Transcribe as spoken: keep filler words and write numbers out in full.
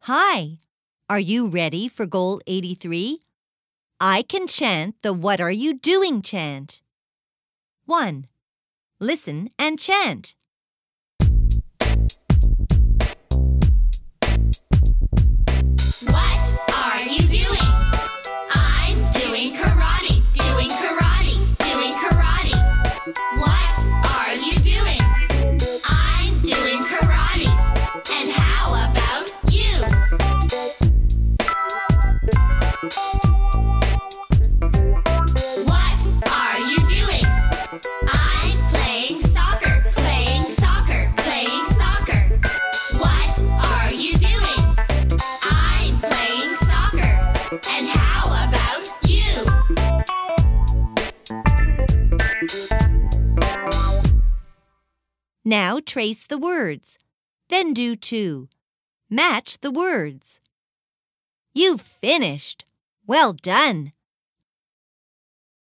Hi, are you ready for Goal eighty-three? I can chant the What Are You Doing chant. one. Listen and chant. What are you doing? I'm doing karate, doing karate, doing karate. What are you doing? I'm doing karate. And how about you? What are you doing? I'm playing soccer, playing soccer, playing soccer. What are you doing? I'm playing soccer. And how about you? Now trace the words. Then do two. Match the words. You've finished. Well done!